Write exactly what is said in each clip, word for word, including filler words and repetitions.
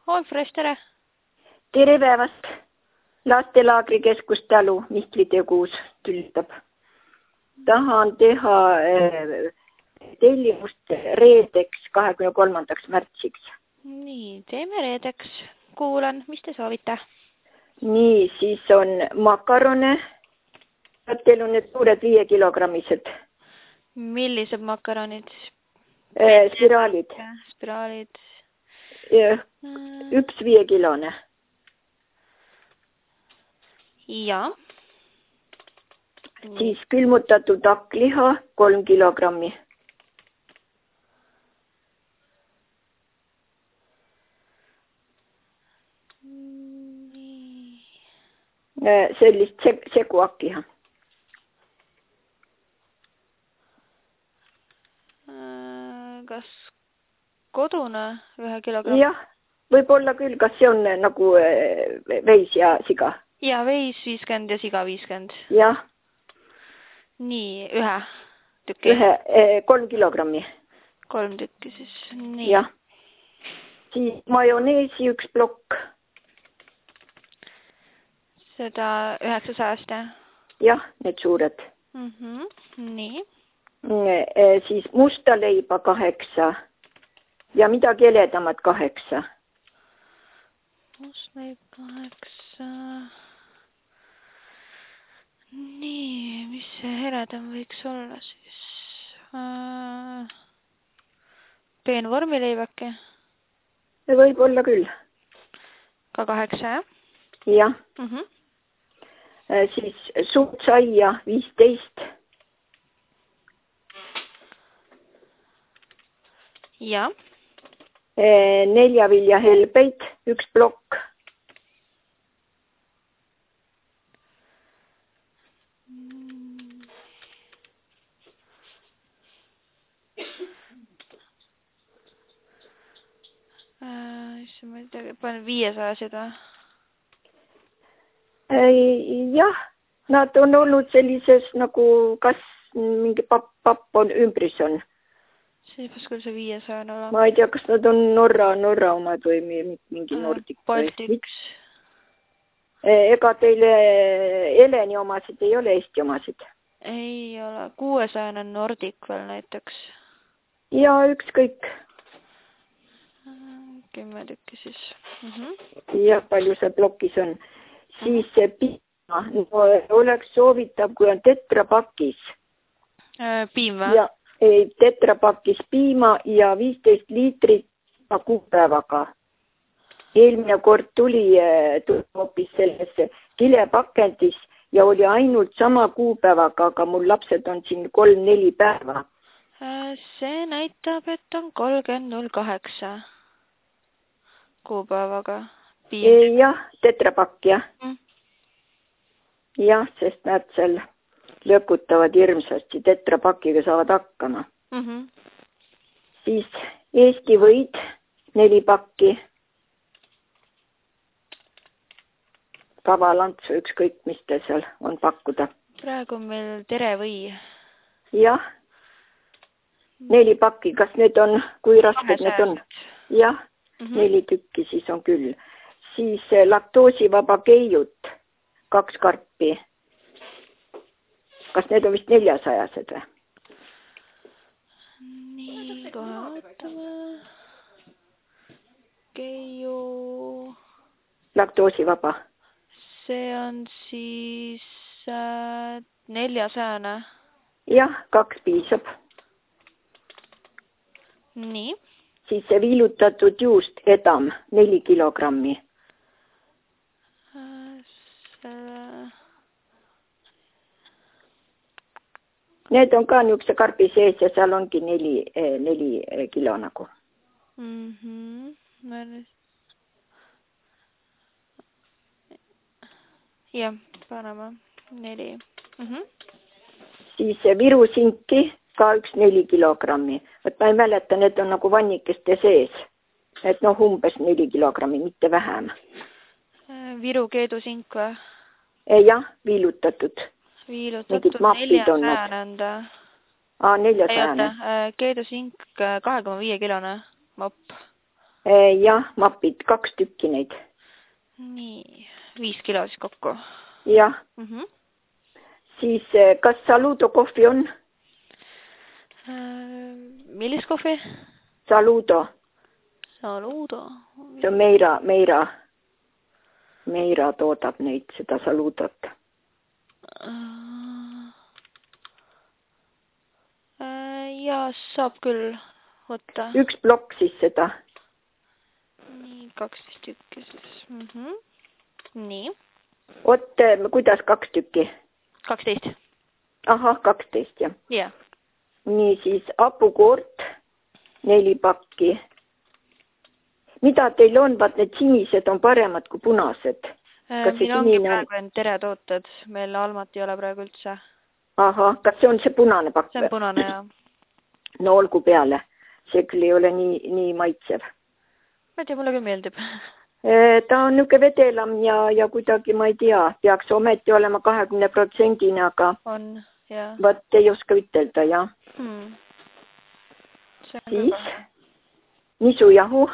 on fresh, tere! Tere päevast! Lastelaagri keskus Talu Mihkli teguus tülitab. Tahan teha tellimust reedeks kahekümne kolmandaks märtsiks. Nii, teeme reedeks. Kuulan, mis te soovite? Nii, siis on makarone. Teil on need suured viiekilogrammised. Millised makaronid? Spiraalid. Spiraalid. Üks viiekilone. Ja. Siis külmutatud takkliha kolm kilogrammi. Sellist seguakliha. Kas kodune ühe kilogrammi? Jah, võib olla küll, kas see on nagu veis ja siga? Ja, veis viiskümmend ja siga viiskümmend. Jah. Nii, ühe tükki? Ühe, kolm kilogrammi. Kolm tükki siis, nii. Jah. Siis majoneesi üks plokk. Seda üheksasajast, jah? Jah, need suured. Mhm, nii. Siis musta leiba kaheksa ja midagi heledamat kaheksa. Must leib kaheksa. Nii, mis see heledam võiks olla siis? Peenvormi leibake? Võib olla küll. Ka kaheksa, jah? Jah. Mhm. Siis suurt saia viisteist. Ja. Neljavilja helbeid, üks plokk. Ma ei tea, panen viiesajased või? Jah, nad on olnud sellises nagu, kas mingi papp, papp on ümbris on. See pas küll see viiesaja olema. Ma ei tea, kas nad on Norra, Norra omad või mingi Nordik. Baltiks. Ega teile Eleni omasid ei ole, Eesti omasid? Ei ole. Kuuesajane on Nordik veel näiteks. Ja ükskõik. Kümme tükki siis. Mhm. Ja palju see plokis on. Siis see piima no, oleks soovitav, kui on tetrapakis. Piim või? Ja ei, tetrapakis piima ja viisteist liitrit kuupäevaga. Eelmine kord tuli, tuli hoopis selles kilepakendis ja oli ainult sama kuupäevaga, aga mul lapsed on siin kolm-neli päeva. See näitab, et on kolmkümmend null kaheksa kuupäevaga. Piim. Jah, tetrapakk, jah. Mm. Jah, sest nad seal lõkutavad hirmsasti, tetrapakiga saavad hakkama. Mm -hmm. Siis Eesti võid, neli pakki. Kavalantsu, ükskõik, mis te seal on pakkuda. Praegu on meil tere või? Jah, neli pakki, kas need on, kui rasked need on? Jah, mm -hmm. neli tükki siis on küll. Siis laktoosivaba keiut, kaks karpi. Kas need on vist neljasajased või? Nii, kohe vaatame. Keiu. Laktoosivaba. See on siis äh, neljasajane. Jah, kaks piisab. Nii. Siis see viilutatud juust edam, neli kilogrammi. Selle... Need on ka niisuguse karbi sees ja seal ongi neli, neli kilo nagu. Mhm. Jah, paneme neli. Mhm. Siis Viru sinki ka üks neli kilogrammi. Võt ma ei mäleta, need on nagu vannikeste sees. Et noh, umbes neli kilogrammi, mitte vähem. Viru keedusink või? Jah, viilutatud. Viilutatud neljasajane on ta. Aa, neljasajane. Keedusink kahe koma viie kilone mopp. jah, mapid, kaks tükki neid. Nii, viis kilo siis kokku. Jah. Mm -hmm. Siis kas Saludo kohvi on? Äh, millist kohvi? Saludo. Saludo. See on Meira, Meira. Meira toodab neid, seda Saludot. Ja saab küll võtta. Üks plokk siis seda. Nii, kaksteist tükki siis. Mm -hmm. Nii. Oot, kuidas kaks tükki? kaksteist. Ahah, kaksteist, jah. Jah. Nii, siis hapukoort, neli pakki. Mida teil on? Vaat need sinised on paremad kui punased. Kas Meil ongi praegu on teretooted. Meil Almat ei ole praegu üldse. Ahah, kas see on see punane pakk? See on punane, jah. No olgu peale. See küll ei ole nii, nii maitsev. Ma ei tea, mulle küll meeldib. Ta on niuke vedelam ja, ja kuidagi, ma ei tea, peaks ometi olema kahekümne protsendine, aga on, jah. Vaat ei oska ütelda, jah. Hmm. Siis nisujahu.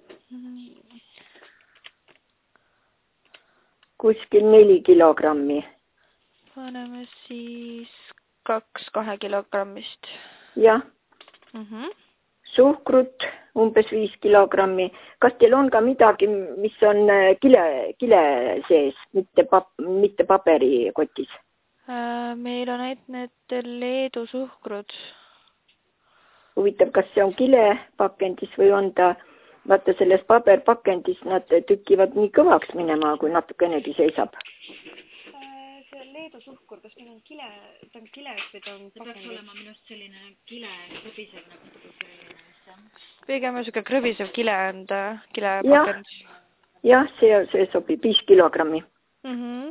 Kuskil neli kilogrammi. Paneme siis kaks kahe kilogrammist. Jah. Mm -hmm. Suhkrut umbes viis kilogrammi. Kas teil on ka midagi, mis on kile, kile sees, mitte, pap, mitte paberikotis? Äh, meil on ainult need Leedu suhkrud. Huvitav, kas see on kile pakendis või on ta... Vaata selles paberpakendis nad tükivad nii kõvaks minema, kui natukenegi seisab. See on Leedu suhkur, kas meil on kile, ta on kiles või ta on pakendis? See peaks olema minust selline kile, krõbisev natuke selline. Pigem on siuke krõbisev kile on ta, kile pakendis. Jah, see, see sobib viis kilogrammi. Mm -hmm.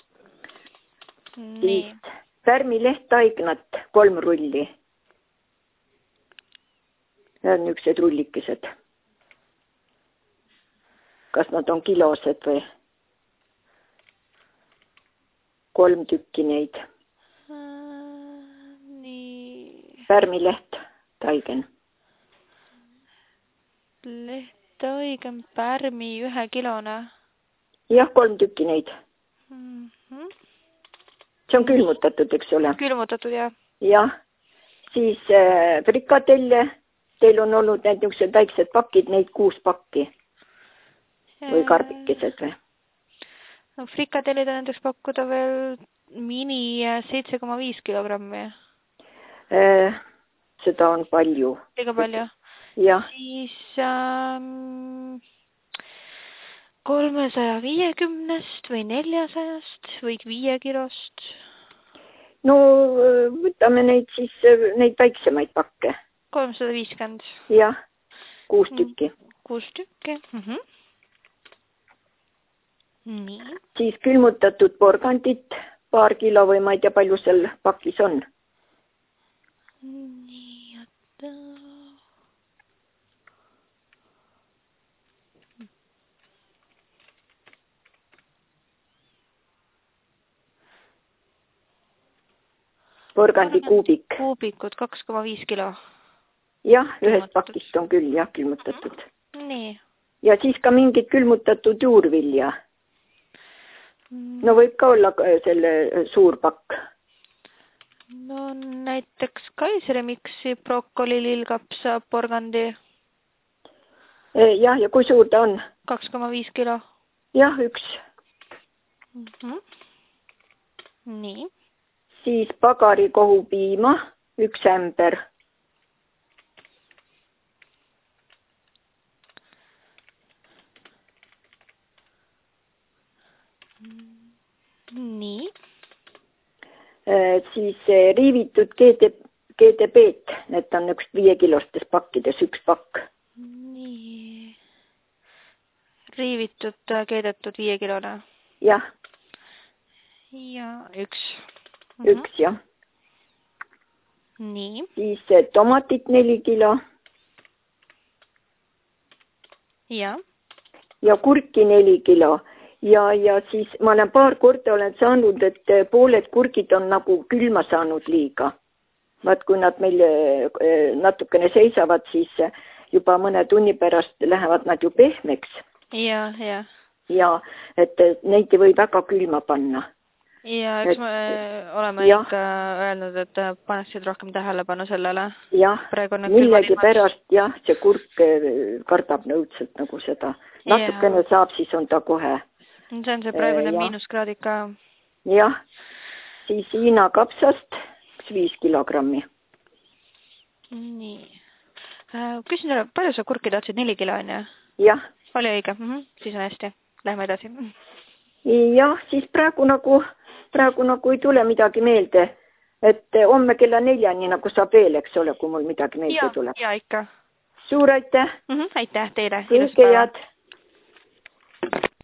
Nii. Pärmilehttaignat, kolm rulli. Need on niisugused rullikesed. Kas nad on kilosed või? Kolm tükki neid. Äh, nii. Pärmileht, taigen. Lehttaigen, pärmi, ühe kilone. Jah, kolm tükki neid. Mm -hmm. See on külmutatud, eks ole? Külmutatud, jah. Jah. Siis äh, frikadelle. Teil on olnud need niisugused väiksed pakid, neid kuus pakki. Või karbikesed või? No frikadellid on näiteks pakkuda veel mini seitse koma viis kilogrammi. Äh, seda on palju. Liiga palju? Jah. Siis ähm, kolmesaja viiekümnest või neljasajast või viie kilost? No võtame neid siis, neid väiksemaid pakke. kolmsada viiskümmend. Jah, kuus tükki. Kuus tükki. Mm -hmm. Nii. Siis külmutatud porgandit, paar kilo või ma ei tea, palju seal pakis on. Nii, oota. Porgandi kuubik. Kuubikud, kaks koma viis kilo. Jah, ühest pakist on küll, jah, külmutatud. Nii. Ja siis ka mingid külmutatud juurvilja. No võib ka olla selle suur pakk. No näiteks Kaiseri miksi, brokoli, lillkapsa, porgandi. Jah, ja kui suur ta on? kaks koma viis kilo. Jah, üks. Mm -hmm. Nii. Siis pagarikohupiima, üks ämber. Nii. Siis riivitud G D B-t, need on üks viiekilostes pakkides, üks pakk. Nii. Riivitud, keedetud viiekilone. Jah. Ja üks. Üks, jah. Nii. Siis tomatit neli kilo. Ja. Ja kurki neli kilo. Ja, ja siis ma olen paar korda olen saanud, et pooled kurgid on nagu külma saanud liiga. Vaat kui nad meil natukene seisavad, siis juba mõne tunni pärast lähevad nad ju pehmeks. Ja, ja. Ja, et neid ei või väga külma panna. Ja, eks et, me oleme ja. ikka öelnud, et paneksid rohkem tähelepanu sellele. Jah, millegi pärast, jah, see kurk kardab nõudselt nagu seda. Natukene ja. Saab, siis on ta kohe. See on see praegune ja. Miinuskraadid ka. Jah, siis Hiina kapsast viis kilogrammi. Nii. Küsin teile, palju sa kurki tahtsid? Neli kilo on ja? Jah. Oli õige, mm-hmm. Siis on hästi. Lähme edasi. Jah, siis praegu nagu, praegu nagu ei tule midagi meelde. Et homme kella neljani nagu saab veel, eks ole, kui mul midagi meelde ja, tuleb. Ja, ikka. Suur aitäh. Mm-hmm. Aitäh teile. Kõike head.